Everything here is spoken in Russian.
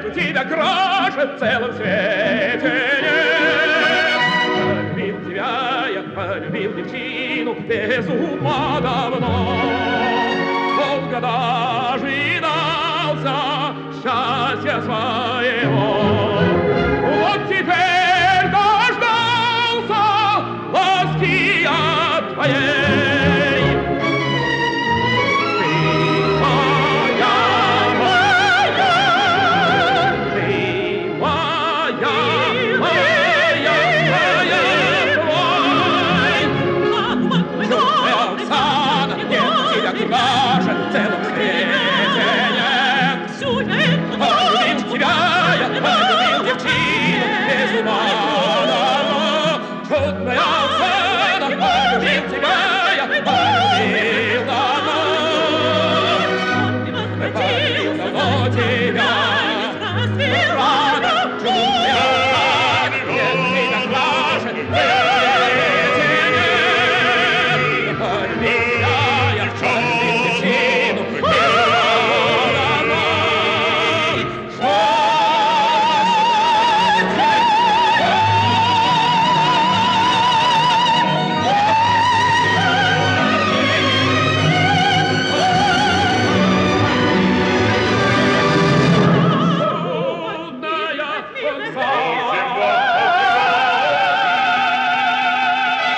у тебя краше в целом свете нет. Полюбил тебя я, полюбил девчину без ума давно. Полгода жидался счастья своего. Вот теперь дождался ласки от твоей. Полюбил